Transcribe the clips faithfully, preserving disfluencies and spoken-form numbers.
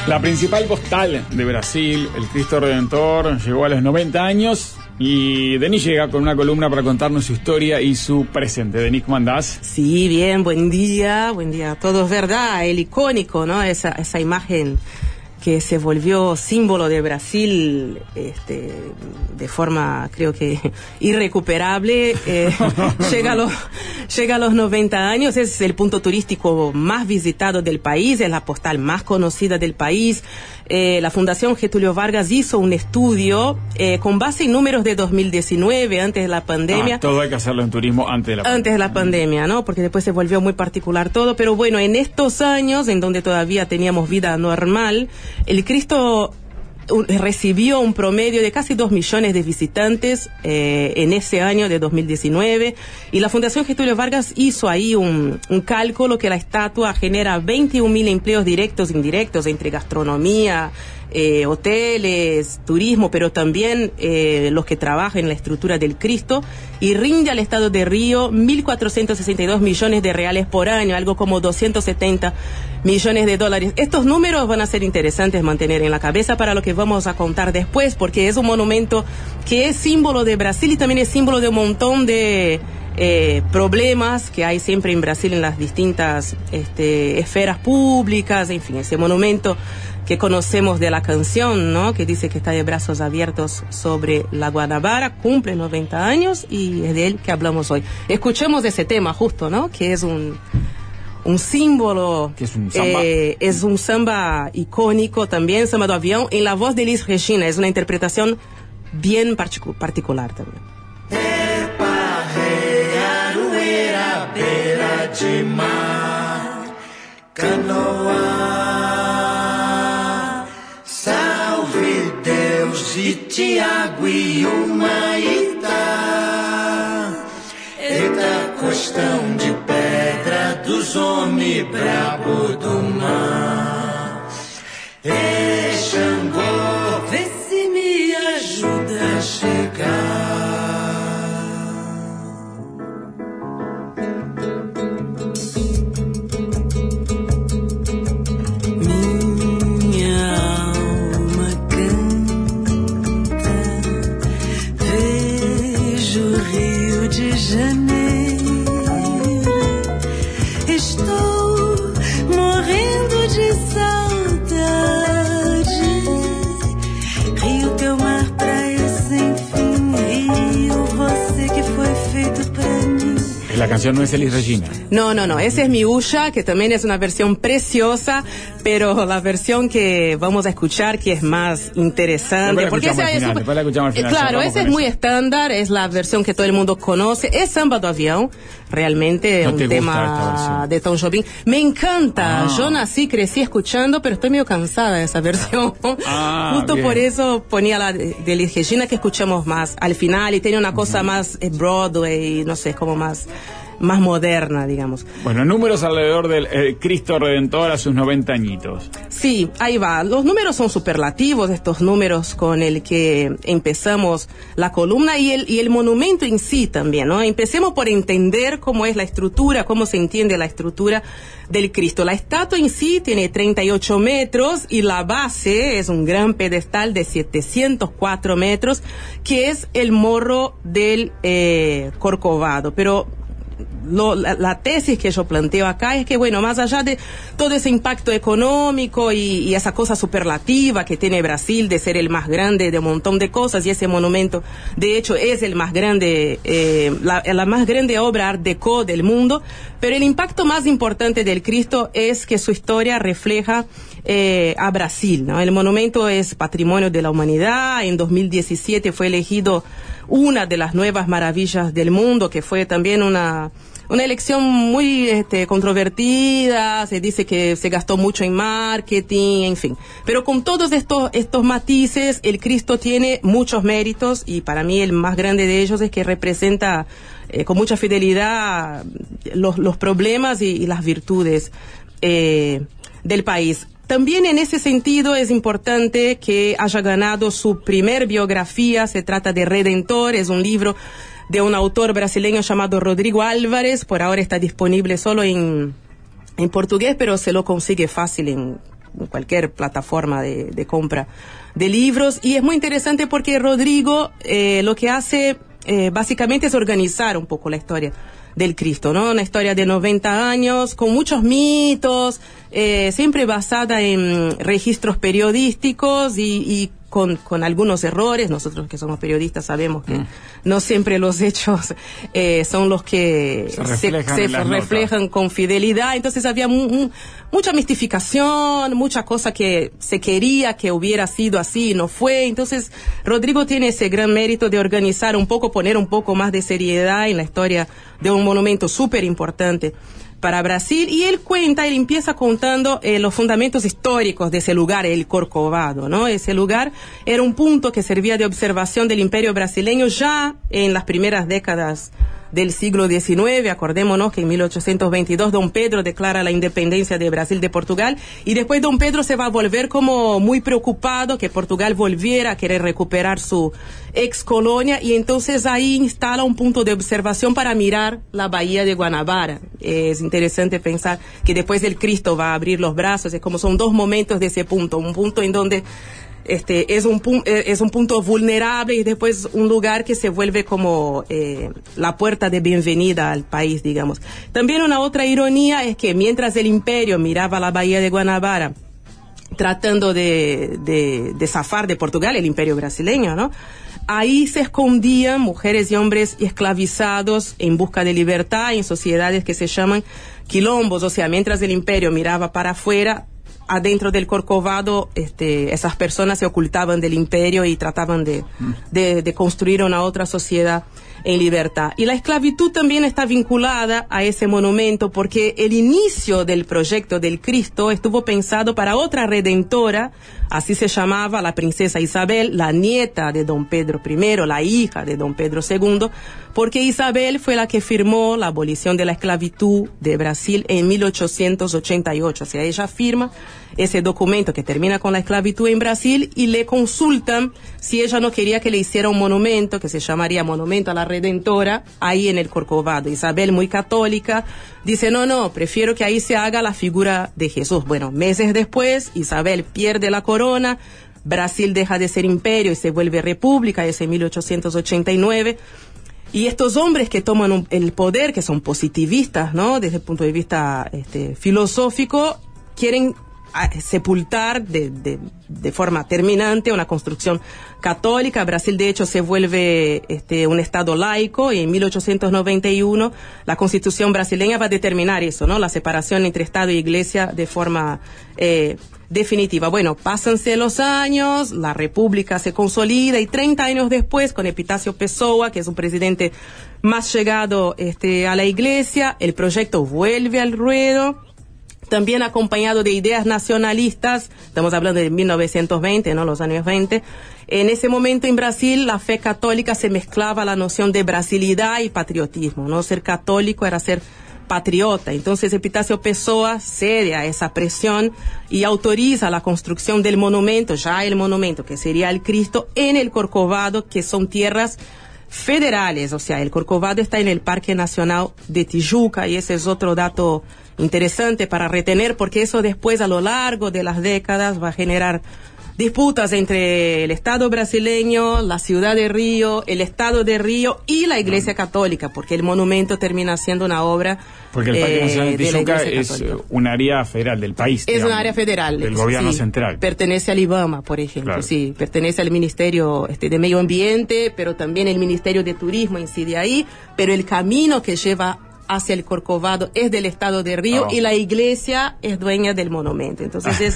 La principal postal de Brasil, el Cristo Redentor, llegó a los noventa años y Denise llega con una columna para contarnos su historia y su presente. Denise, ¿cómo andás? Sí, bien, buen día, buen día a todos, ¿verdad? El icónico, ¿no? Esa, esa imagen que se volvió símbolo de Brasil este, de forma, creo que, irrecuperable. Eh, llega, a los, llega a los noventa años, es el punto turístico más visitado del país, es la postal más conocida del país. Eh, la Fundación Getúlio Vargas hizo un estudio eh, con base en números de dos mil diecinueve, antes de la pandemia. Ah, todo hay que hacerlo en turismo antes de la pandemia. Antes de la pandemia, ¿no? Porque después se volvió muy particular todo. Pero bueno, en estos años, en donde todavía teníamos vida normal, el Cristo recibió un promedio de casi dos millones de visitantes eh, en ese año de dos mil diecinueve, y la Fundación Getúlio Vargas hizo ahí un, un cálculo que la estatua genera veintiún mil empleos directos e indirectos entre gastronomía, eh, hoteles, turismo, pero también eh, los que trabajan en la estructura del Cristo, y rinde al estado de Río mil cuatrocientos sesenta y dos millones de reales por año, algo como doscientos setenta millones de dólares. Estos números van a ser interesantes mantener en la cabeza para lo que vamos a contar después, porque es un monumento que es símbolo de Brasil y también es símbolo de un montón de eh, problemas que hay siempre en Brasil en las distintas este, esferas públicas. En fin, ese monumento que conocemos de la canción, ¿no? Que dice que está de brazos abiertos sobre la Guanabara, cumple noventa años y es de él que hablamos hoy. Escuchemos ese tema justo, ¿no? Que es un un símbolo, que es un samba, eh, es un samba icónico también, samba do avião, en la voz de Elis Regina. Es una interpretación bien particu- particular también. Epa, rei, aroeira, beira de mar, canoa, salve Deus e Tiago e Humaitá, eita costão de pedra dos homens brabo do mar. Ei, Xangô, vê se me ajuda a chegar. Minha alma canta, vejo o Rio de Janeiro. Estou morrendo de saudade. Rio, teu mar, praia sem fim. Rio, você que foi feito pra mim. La canción no es Elis Regina. No, no, no, ese es Miúcha, que también es una versión preciosa, pero la versión que vamos a escuchar, que es más interesante, porque esa es super... Después la escuchamos al final. Claro, esa es muy estándar, es la versión que todo el mundo conoce, es Samba do Avião, realmente ¿No un te gusta esta tema versión? de Tom Jobim. Me encanta, Ah. yo nací, crecí escuchando, pero estoy medio cansada de esa versión. Ah, Justo bien. por eso ponía la de, de Elis Regina, que escuchamos más al final, y tiene una cosa uh-huh. más eh, Broadway, no sé, como más... más moderna, digamos. Bueno, números alrededor del eh, Cristo Redentor a sus noventa añitos. Sí, ahí va. Los números son superlativos, estos números con el que empezamos la columna, y el, y el monumento en sí también, ¿no? Empecemos por entender cómo es la estructura, cómo se entiende la estructura del Cristo. La estatua en sí tiene treinta y ocho metros y la base es un gran pedestal de setecientos cuatro metros, que es el morro del eh, Corcovado. Pero Lo, la, la tesis que yo planteo acá es que, bueno, más allá de todo ese impacto económico y, y esa cosa superlativa que tiene Brasil de ser el más grande de un montón de cosas, y ese monumento, de hecho, es el más grande, eh, la, la más grande obra Art Deco del mundo, pero el impacto más importante del Cristo es que su historia refleja eh, a Brasil, ¿no? El monumento es patrimonio de la humanidad. En dos mil diecisiete fue elegido una de las nuevas maravillas del mundo, que fue también una una elección muy este, controvertida. Se dice que se gastó mucho en marketing, en fin. Pero con todos estos estos matices, el Cristo tiene muchos méritos, y para mí el más grande de ellos es que representa eh, con mucha fidelidad los, los problemas y, y las virtudes eh, del país. También en ese sentido es importante que haya ganado su primer biografía. Se trata de Redentor, es un libro de un autor brasileño llamado Rodrigo Álvarez. Por ahora está disponible solo en, en portugués, pero se lo consigue fácil en cualquier plataforma de, de compra de libros. Y es muy interesante porque Rodrigo eh, lo que hace eh, básicamente es organizar un poco la historia del Cristo, ¿no? Una historia de noventa años, con muchos mitos, eh, siempre basada en registros periodísticos y, y con, con algunos errores. Nosotros que somos periodistas sabemos que mm. no siempre los hechos eh, son los que se reflejan, se, se reflejan con fidelidad. Entonces había mu, mu, mucha mistificación, mucha cosa que se quería que hubiera sido así y no fue. Entonces Rodrigo tiene ese gran mérito de organizar un poco, poner un poco más de seriedad en la historia de un monumento súper importante para Brasil, y él cuenta, él empieza contando eh, los fundamentos históricos de ese lugar, el Corcovado, ¿no? Ese lugar era un punto que servía de observación del imperio brasileño ya en las primeras décadas del siglo diecinueve. Acordémonos que en mil ochocientos veintidós Don Pedro declara la independencia de Brasil de Portugal, y después Don Pedro se va a volver como muy preocupado que Portugal volviera a querer recuperar su ex colonia, y entonces ahí instala un punto de observación para mirar la bahía de Guanabara. Es interesante pensar que después el Cristo va a abrir los brazos, es como son dos momentos de ese punto, un punto en donde Este, es un es un punto vulnerable y después un lugar que se vuelve como eh, la puerta de bienvenida al país, digamos. También una otra ironía es que mientras el imperio miraba la bahía de Guanabara tratando de, de, de zafar de Portugal, el imperio brasileño, ¿no? Ahí se escondían mujeres y hombres esclavizados en busca de libertad en sociedades que se llaman quilombos. O sea, mientras el imperio miraba para afuera, adentro del Corcovado, este, esas personas se ocultaban del imperio y trataban de, de, de construir una otra sociedad en libertad. Y la esclavitud también está vinculada a ese monumento, porque el inicio del proyecto del Cristo estuvo pensado para otra redentora, así se llamaba la princesa Isabel, la nieta de Don Pedro primero, la hija de Don Pedro segundo, porque Isabel fue la que firmó la abolición de la esclavitud de Brasil en mil ochocientos ochenta y ocho. O sea, ella firma ese documento que termina con la esclavitud en Brasil y le consultan si ella no quería que le hiciera un monumento que se llamaría Monumento a la Redentora ahí en el Corcovado. Isabel, muy católica, dice no, no, prefiero que ahí se haga la figura de Jesús. Bueno, meses después, Isabel pierde la corona, Brasil deja de ser imperio y se vuelve república, es en mil ochocientos ochenta y nueve. Y estos hombres que toman un, el poder, que son positivistas, ¿no? Desde el punto de vista este, filosófico, quieren a, sepultar de, de, de forma terminante una construcción católica. Brasil, de hecho, se vuelve este, un estado laico, y en mil ochocientos noventa y uno la Constitución brasileña va a determinar eso, ¿no? La separación entre Estado y Iglesia de forma eh, definitiva. Bueno, pásanse los años, la república se consolida, y treinta años después, con Epitácio Pessoa, que es un presidente más llegado este, a la iglesia, el proyecto vuelve al ruedo, también acompañado de ideas nacionalistas. Estamos hablando de mil novecientos veinte, ¿no? Los años veinte. En ese momento en Brasil la fe católica se mezclaba a la noción de brasilidad y patriotismo, ¿no? Ser católico era ser patriota. Entonces Epitácio Pessoa cede a esa presión y autoriza la construcción del monumento, ya el monumento que sería el Cristo, en el Corcovado, que son tierras federales. O sea, el Corcovado está en el Parque Nacional de Tijuca, y ese es otro dato interesante para retener, porque eso después, a lo largo de las décadas, va a generar disputas entre el Estado brasileño, la ciudad de Río, el Estado de Río y la Iglesia Católica, porque el monumento termina siendo una obra porque el Parque eh, Nacional de Tijuca de es un área federal del país. Es digamos, un área federal. Del gobierno sí, central. Pertenece al IBAMA, por ejemplo. Claro. Sí, pertenece al Ministerio este, de Medio Ambiente, pero también el Ministerio de Turismo incide ahí, pero el camino que lleva hacia el Corcovado es del Estado de Río, oh. y la iglesia es dueña del monumento. Entonces es,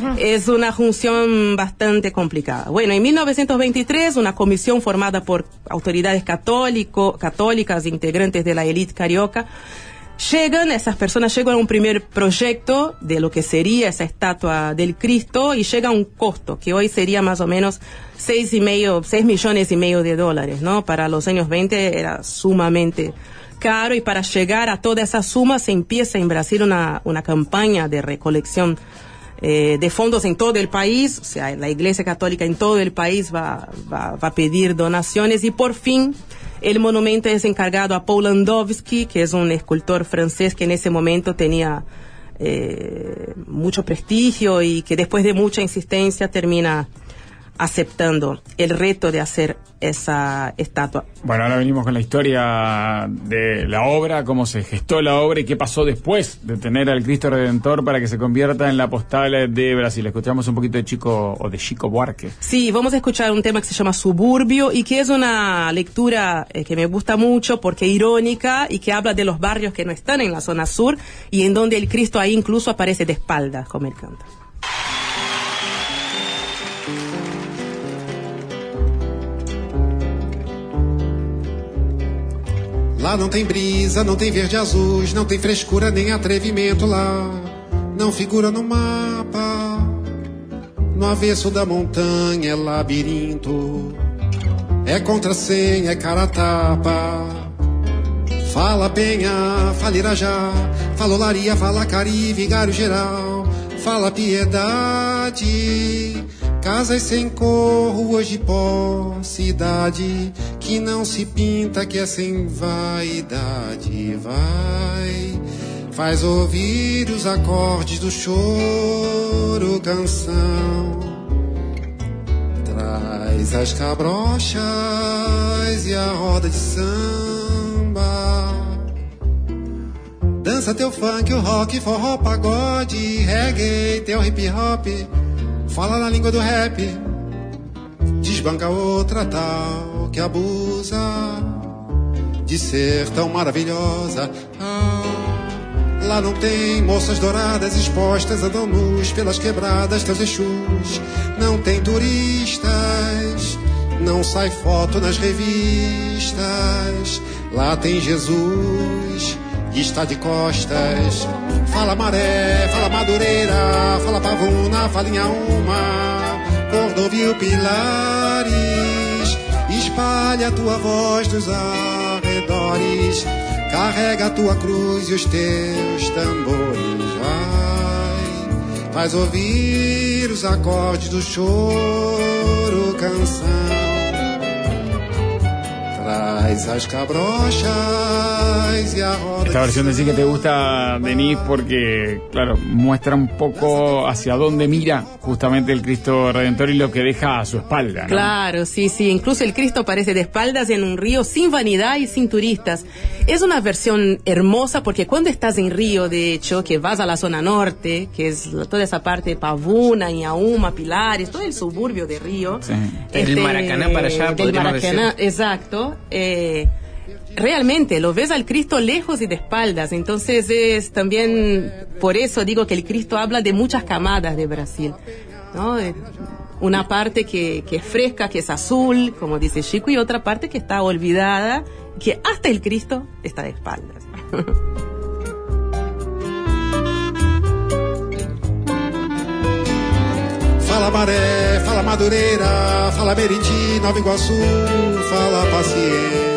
es una función bastante complicada. Bueno, en mil novecientos veintitrés, una comisión formada por autoridades católico, católicas, integrantes de la élite carioca, llegan, esas personas llegan a un primer proyecto de lo que sería esa estatua del Cristo, y llega a un costo que hoy sería más o menos seis y medio, seis millones y medio de dólares, ¿no? Para los años veinte era sumamente caro, y para llegar a toda esa suma se empieza en Brasil una, una campaña de recolección eh, de fondos en todo el país. O sea, la Iglesia Católica en todo el país va, va, va a pedir donaciones, y por fin el monumento es encargado a Paul Landowski, que es un escultor francés que en ese momento tenía eh, mucho prestigio y que después de mucha insistencia termina aceptando el reto de hacer esa estatua. Bueno, ahora venimos con la historia de la obra, cómo se gestó la obra y qué pasó después de tener al Cristo Redentor para que se convierta en la postal de Brasil. Escuchamos un poquito de Chico o de Chico Buarque. Sí, vamos a escuchar un tema que se llama Suburbio y que es una lectura eh, que me gusta mucho porque irónica y que habla de los barrios que no están en la zona sur y en donde el Cristo ahí incluso aparece de espaldas, como él canta. Lá não tem brisa, não tem verde azuis, não tem frescura nem atrevimento lá. Não figura no mapa, no avesso da montanha é labirinto. É contrassenha, é cara a tapa. Fala Penha, fala Irajá, fala Olaria, fala Cari, Vigário Geral. Fala Piedade, casas sem cor, ruas de pó, cidade que não se pinta, que é sem vaidade. Vai, faz ouvir os acordes do choro, canção. Traz as cabrochas e a roda de samba. Dança teu funk, o rock, forró, pagode, reggae, teu hip hop. Fala na língua do rap, desbanca outra tal que abusa de ser tão maravilhosa. Ah, lá não tem moças douradas expostas, andam nus pelas quebradas, teus exus. Não tem turistas, não sai foto nas revistas. Lá tem Jesus e está de costas. Fala Maré, fala Madureira, fala Pavuna, fala Inhaúma, Cordovil, Pilares. Espalha a tua voz nos arredores, carrega a tua cruz e os teus tambores. Vai, faz ouvir os acordes do choro, canção. Traz as cabrochas y a roda. Esta versión decís que te gusta, Denise, porque, claro, muestra un poco hacia dónde mira justamente el Cristo Redentor y lo que deja a su espalda, ¿no? Claro, sí, sí. Incluso el Cristo aparece de espaldas en un río sin vanidad y sin turistas. Es una versión hermosa porque cuando estás en Río, de hecho, que vas a la zona norte, que es toda esa parte de Pavuna, Inhaúma, Pilares, todo el suburbio de Río. Sí. Este, del Maracaná para allá, del Maracaná, decir. Exacto. Eh, realmente lo ves al Cristo lejos y de espaldas, entonces es también por eso digo que el Cristo habla de muchas camadas de Brasil, ¿no? Una parte que, que es fresca, que es azul, como dice Chico, y otra parte que está olvidada, que hasta el Cristo está de espaldas. Fala Maré, fala Madureira, fala Meriti, Nova Iguaçu, fala Paciência.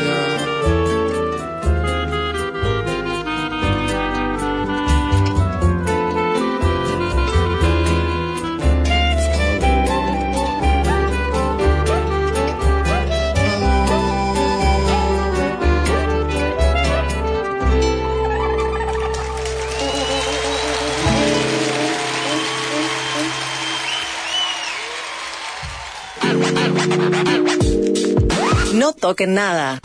No toquen nada.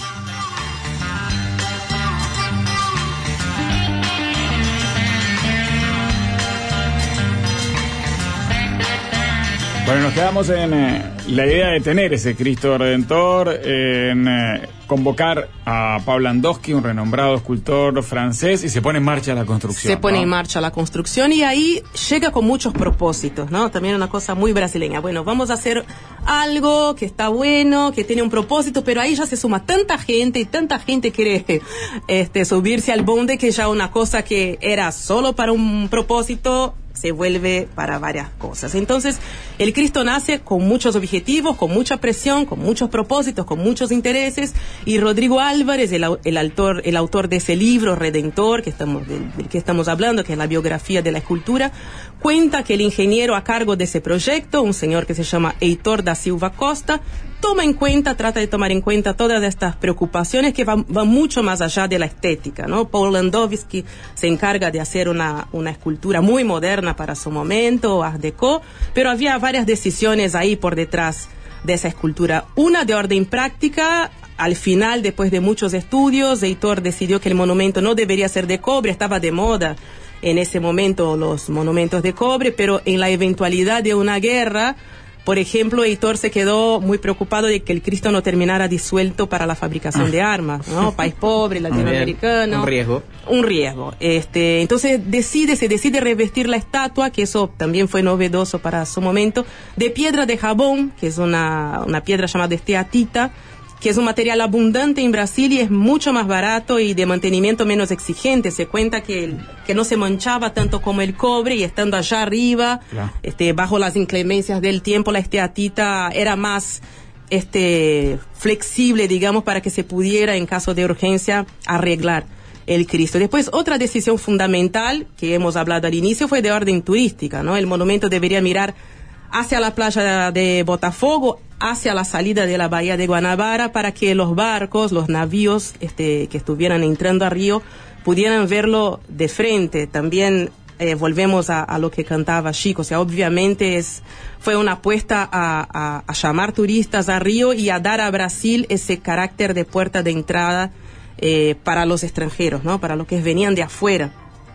Bueno, nos quedamos en eh, la idea de tener ese Cristo Redentor, en eh, convocar a Paul Landowski, un renombrado escultor francés, y se pone en marcha la construcción. Se pone ¿no? en marcha la construcción y ahí llega con muchos propósitos, ¿no? También una cosa muy brasileña. Bueno, vamos a hacer algo que está bueno, que tiene un propósito, pero ahí ya se suma tanta gente y tanta gente quiere este, subirse al bonde que ya una cosa que era solo para un propósito se vuelve para varias cosas. Entonces, el Cristo nace con muchos objetivos, con mucha presión, con muchos propósitos, con muchos intereses, y Rodrigo Álvarez, el, el, autor, el autor de ese libro, Redentor, que estamos, del, del que estamos hablando, que es la biografía de la escultura, cuenta que el ingeniero a cargo de ese proyecto, un señor que se llama Heitor da Silva Costa, toma en cuenta, trata de tomar en cuenta todas estas preocupaciones que van, van mucho más allá de la estética, ¿no? Paul Landowski se encarga de hacer una, una escultura muy moderna para su momento, Art Deco, pero había varias decisiones ahí por detrás de esa escultura. Una de orden práctica. Al final, después de muchos estudios, Heitor decidió que el monumento no debería ser de cobre, estaba de moda en ese momento los monumentos de cobre, pero en la eventualidad de una guerra, por ejemplo, Heitor se quedó muy preocupado de que el Cristo no terminara disuelto para la fabricación de armas, ¿no? País pobre, latinoamericano. Un riesgo. Un riesgo. Este, entonces decide, se decide revestir la estatua, que eso también fue novedoso para su momento, de piedra de jabón, que es una, una piedra llamada esteatita, que es un material abundante en Brasil y es mucho más barato y de mantenimiento menos exigente. Se cuenta que, el, que no se manchaba tanto como el cobre, y estando allá arriba, claro. este, bajo las inclemencias del tiempo, la esteatita era más este, flexible, digamos, para que se pudiera, en caso de urgencia, arreglar el Cristo. Después, otra decisión fundamental que hemos hablado al inicio fue de orden turística, ¿no? El monumento debería mirar hacia la playa de Botafogo, hacia la salida de la bahía de Guanabara, para que los barcos, los navíos este, que estuvieran entrando a Río pudieran verlo de frente. También eh, volvemos a, a lo que cantaba Chico, o sea, obviamente es, fue una apuesta a, a, a llamar turistas a Río y a dar a Brasil ese carácter de puerta de entrada eh, para los extranjeros, ¿no? Para los que venían de afuera.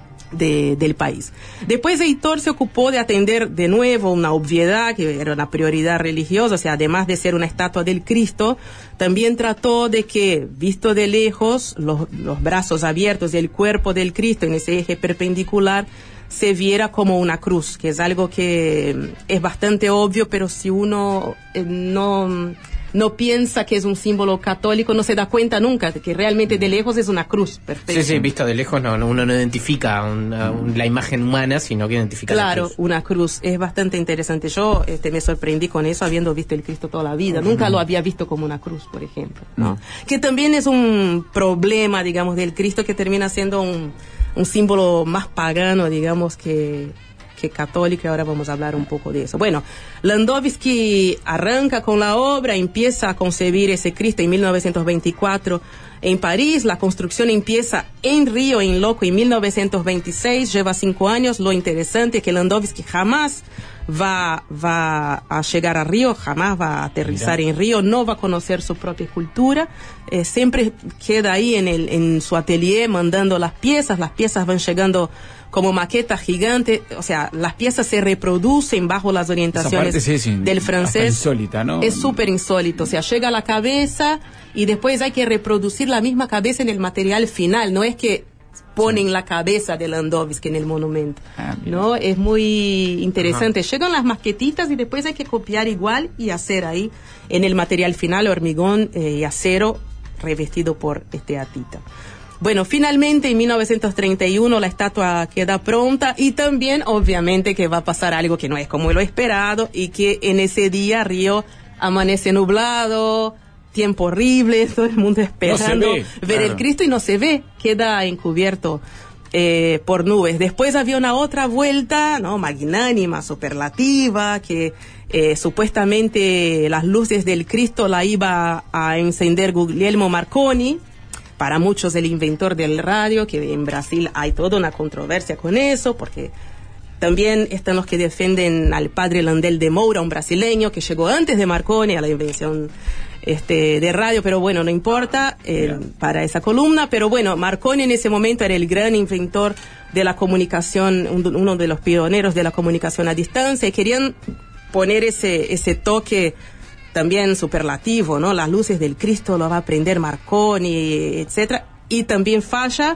De, del país. Después Heitor se ocupó de atender de nuevo una obviedad que era una prioridad religiosa, o sea, además de ser una estatua del Cristo, también trató de que, visto de lejos, los, los brazos abiertos y el cuerpo del Cristo en ese eje perpendicular se viera como una cruz, que es algo que es bastante obvio, pero si uno eh, no... no piensa que es un símbolo católico, no se da cuenta nunca de que realmente de lejos es una cruz perfecta. Sí, sí, visto de lejos no, uno no identifica una, un, la imagen humana, sino que identifica claro, la cruz. Una cruz. Es bastante interesante. Yo este, me sorprendí con eso, habiendo visto el Cristo toda la vida. Uh-huh. Nunca lo había visto como una cruz, por ejemplo, ¿no? Uh-huh. Que también es un problema, digamos, del Cristo, que termina siendo un, un símbolo más pagano, digamos, que... que católica, y ahora vamos a hablar un poco de eso. Bueno, Landowski arranca con la obra, empieza a concebir ese Cristo en mil novecientos veinticuatro en París, la construcción empieza en Río, en Loco, en mil novecientos veintiséis, lleva cinco años. Lo interesante es que Landowski jamás va, va a llegar a Río, jamás va a aterrizar Mira. en Río, no va a conocer su propia escultura, eh, siempre queda ahí en, el, en su atelier mandando las piezas, las piezas van llegando como maquetas gigantes, o sea, las piezas se reproducen bajo las orientaciones parte, sí, sí, del francés. Insólita, ¿no? Es súper insólito, o sea, llega a la cabeza y después hay que reproducir la misma cabeza en el material final, no es que ponen sí. la cabeza de Landowski en el monumento, ah, ¿no? Es muy interesante. Ajá. Llegan las maquetitas y después hay que copiar igual y hacer ahí en el material final hormigón eh, y acero revestido por esteatita. Bueno, finalmente en mil novecientos treinta y uno la estatua queda pronta, y también obviamente que va a pasar algo que no es como lo esperado, y que en ese día Río amanece nublado, tiempo horrible, todo el mundo esperando no ve, ver claro. el Cristo, y no se ve, queda encubierto eh, por nubes. Después había una otra vuelta, ¿no? Magnánima, superlativa, que eh, supuestamente las luces del Cristo la iba a encender Guglielmo Marconi, para muchos el inventor del radio, que en Brasil hay toda una controversia con eso, porque también están los que defienden al padre Landel de Moura, un brasileño que llegó antes de Marconi a la invención este, de radio, pero bueno, no importa eh, para esa columna. Pero bueno, Marconi en ese momento era el gran inventor de la comunicación, uno de los pioneros de la comunicación a distancia, y querían poner ese, ese toque también superlativo, ¿no? Las luces del Cristo lo va a prender Marconi, etcétera, y también falla,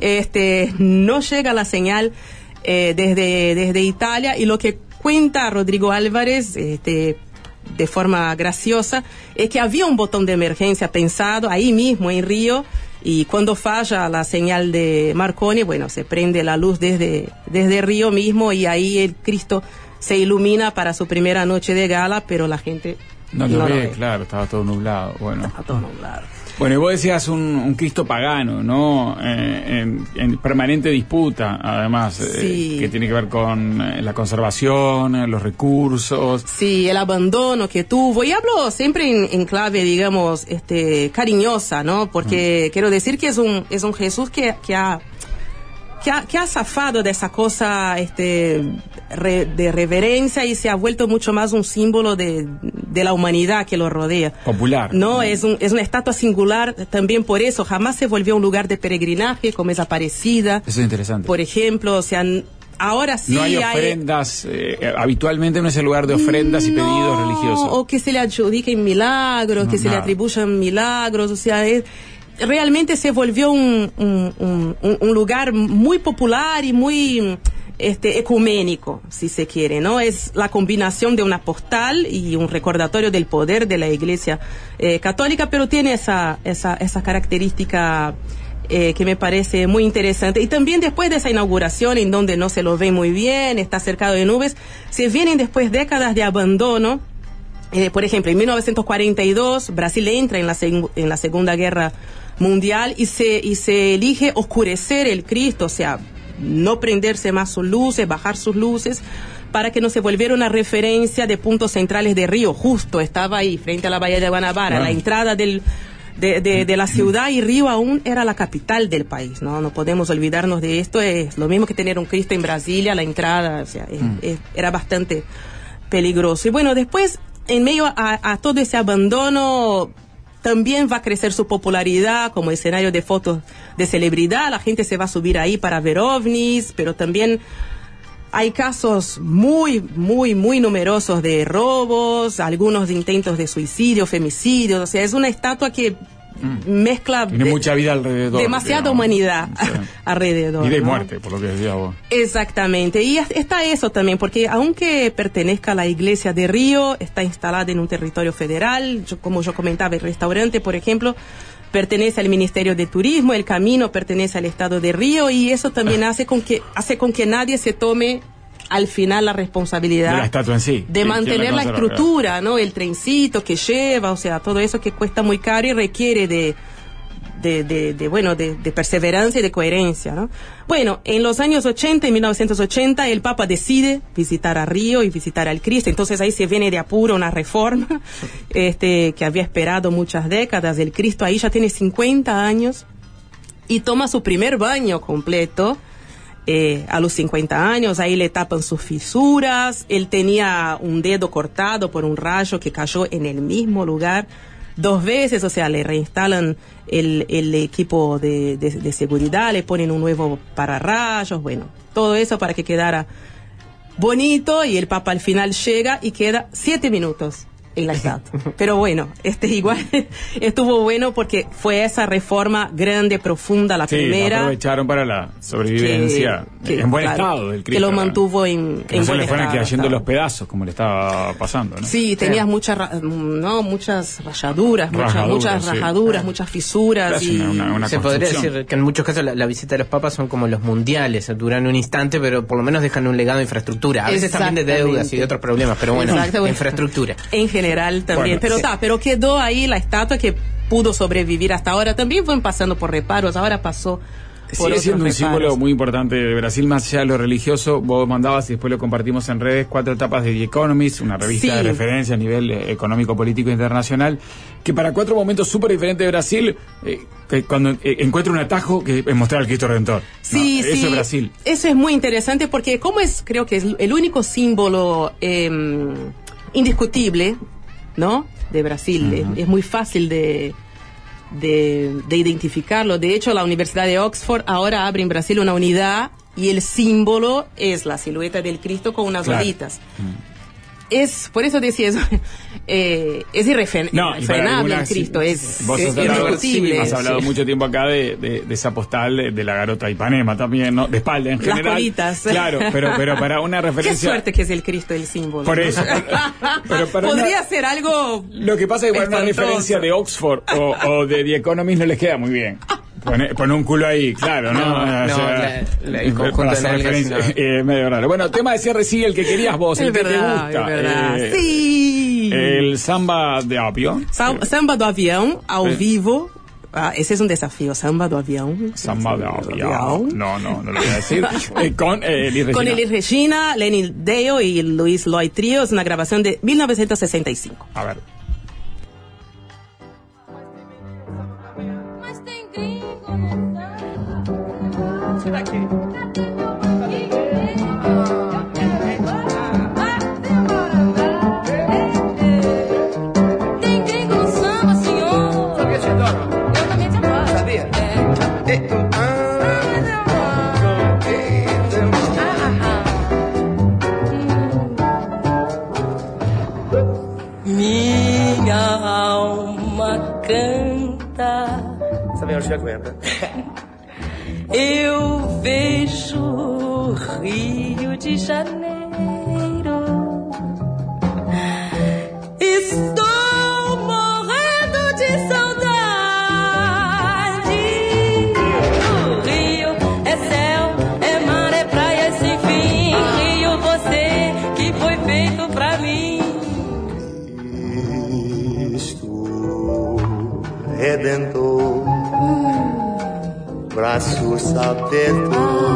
este, no llega la señal eh, desde, desde Italia, y lo que cuenta Rodrigo Álvarez, este, de forma graciosa, es que había un botón de emergencia pensado ahí mismo en Río, y cuando falla la señal de Marconi, bueno, se prende la luz desde, desde Río mismo, y ahí el Cristo se ilumina para su primera noche de gala, pero la gente No no lo lo ve, ve. claro, estaba todo nublado. Bueno. Está todo nublado. Bueno, y vos decías un, un Cristo pagano, ¿no? Eh, en, en permanente disputa, además, Sí. eh, que tiene que ver con eh, la conservación, eh, los recursos. Sí, el abandono que tuvo, y hablo siempre en, en clave, digamos, este, cariñosa, ¿no? Porque quiero decir que es un, es un Jesús que, que ha, que ha, que ha zafado de esa cosa, este, re- de reverencia y se ha vuelto mucho más un símbolo de, de la humanidad que lo rodea. Popular. No, es, un, es una estatua singular también por eso, jamás se volvió un lugar de peregrinaje como es Aparecida. Eso es interesante. Por ejemplo, o sea, ahora sí no hay ofrendas, eh, habitualmente no es el lugar de ofrendas y No, pedidos religiosos. O que se le adjudiquen milagros, No, que se le nada. atribuyan milagros, o sea, es- realmente se volvió un, un, un- un- un lugar muy popular y muy este ecuménico, si se quiere, ¿no? Es la combinación de una postal y un recordatorio del poder de la Iglesia eh, católica, pero tiene esa, esa, esa característica eh, que me parece muy interesante. Y también después de esa inauguración, en donde no se lo ve muy bien, está cercado de nubes, se vienen después décadas de abandono. Eh, por ejemplo, en mil novecientos cuarenta y dos, Brasil entra en la, seg- en la Segunda Guerra Mundial y se, y se elige oscurecer el Cristo, o sea, no prenderse más sus luces, bajar sus luces, para que no se volviera una referencia de puntos centrales de Río. Justo estaba ahí, frente a la Bahía de Guanabara, Bueno. la entrada del, de, de, de la ciudad, y Río aún era la capital del país, ¿no? No podemos olvidarnos de esto. Es lo mismo que tener un Cristo en Brasilia, la entrada, o sea, es- Mm. es- era bastante peligroso. Y bueno, después, en medio a, a todo ese abandono, también va a crecer su popularidad como escenario de fotos de celebridad. La gente se va a subir ahí para ver ovnis, pero también hay casos muy, muy, muy numerosos de robos, algunos de intentos de suicidio, femicidios. O sea, es una estatua que mezcla Tiene de- mucha vida alrededor. demasiada digamos. humanidad Sí. alrededor. Vida y ¿no? muerte, por lo que decías vos. Exactamente, y es- está eso también, porque aunque pertenezca a la iglesia de Río, está instalada en un territorio federal. Yo- como yo comentaba, el restaurante, por ejemplo, pertenece al Ministerio de Turismo, el camino pertenece al Estado de Río, y eso también hace con que hace con que nadie se tome al final la responsabilidad De la estatua en sí. de ¿Quién- quién mantener la conserva? estructura, ¿no? El trencito que lleva, o sea, todo eso que cuesta muy caro y requiere de de, de, de, bueno, de, de perseverancia y de coherencia, ¿no? Bueno, en los años ochenta, en mil novecientos ochenta, el Papa decide visitar a Río y visitar al Cristo. Entonces ahí se viene de apuro una reforma este, que había esperado muchas décadas. El Cristo ahí ya tiene cincuenta años y toma su primer baño completo eh, a los cincuenta años. Ahí le tapan sus fisuras. Él tenía un dedo cortado por un rayo que cayó en el mismo lugar dos veces, o sea, le reinstalan el, el equipo de, de, de seguridad, le ponen un nuevo pararrayos, bueno, todo eso para que quedara bonito, y el Papa al final llega y queda siete minutos en la estatua. Pero bueno, este igual estuvo bueno porque fue esa reforma grande, profunda, la Sí, la primera. aprovecharon para la sobrevivencia que- en buen claro, estado del Cristo. que lo ¿no? mantuvo en, Que en no se buen le fueran estado, cayendo estaba. los pedazos, como le estaba pasando, ¿no? Sí, tenías muchas, ra- no, muchas rayaduras, muchas, Rajaduras, muchas sí. rajaduras, muchas fisuras. Es y... una- una- una Se podría construcción. decir que en muchos casos la, la visita de los papas son como los mundiales, duran un instante, pero por lo menos dejan un legado de infraestructura. A veces también de deudas y de Exactamente. otros problemas, pero bueno, Exactamente. infraestructura. En general también, Bueno, pero sí. está, pero quedó ahí la estatua que pudo sobrevivir hasta ahora. También fueron pasando por reparos, ahora pasó por Sigue otros siendo un reparos. símbolo muy importante de Brasil, más allá de lo religioso. Vos mandabas y después lo compartimos en redes, cuatro etapas de The Economist, una revista Sí. de referencia a nivel eh, económico, político e internacional, que para cuatro momentos súper diferentes de Brasil, eh, que cuando eh, encuentra un atajo que es mostrar al Cristo Redentor. Sí, No, sí. Eso es Brasil. Eso es muy interesante porque como es, creo que es el único símbolo eh, indiscutible, ¿no? De Brasil. Ujú. es, es muy fácil de, de, de identificarlo. De hecho, la Universidad de Oxford ahora abre en Brasil una unidad y el símbolo es la silueta del Cristo con unas Claro. olitas. Es, por eso decía eso, eh, es irrefen- No, y para irrefrenable el algunas- Cristo, es, Vos es has hablado, indiscutible. has hablado Sí. mucho tiempo acá de, de, de esa postal de, de la garota de Ipanema también, ¿no? De espalda en Las general. colitas. Claro, pero, pero para una Qué referencia... suerte que es el Cristo el símbolo. Por eso. Pero para Podría una- ser algo. Lo que pasa es que para una espantoso. referencia de Oxford o, o de The Economist no les queda muy bien. Pone, pone un culo ahí, claro, ¿no? No, O no, sea, la- la- el para conjunto hacer de nalgas, referencia, no. eh, medio raro. Bueno, tema de cierre, sí, el que querías vos, el Es que verdad, te gusta. es verdad. eh, Sí. El samba de avião. Sa- Samba do avião, ao Sí. vivo. Ah, ese es un desafío, samba do avião. Samba de avião. No, no, no lo voy a decir. Eh, con eh, Elis Regina. Con Elis Regina, Lenny Deo y Luis Lloyd Trio. Es una grabación de mil novecientos sesenta y cinco. A ver. Mas tem gringo no samba. Tem gringo no samba, senhor. Sabia, te adoro. Eu também te adoro. Sabia? É. Eh, ah, Minha alma canta. Sabia onde aguenta? Eu vejo Rio de Janeiro. Estou morrendo de saudade. O Rio é céu, é mar, é praia sem fim. Rio, você que foi feito pra mim. Cristo Redentor, braços abertos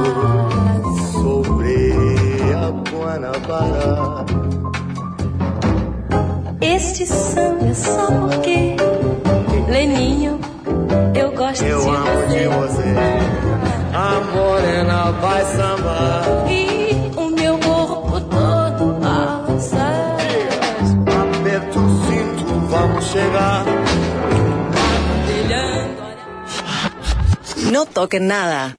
sobre a Guanabara. Este samba é só porque Leninho, eu gosto Eu de amo você. de você, a morena vai sambar. E o meu corpo todo balança. Aperta o cinto, vamos chegar. Brilhando, olha. No toquen nada.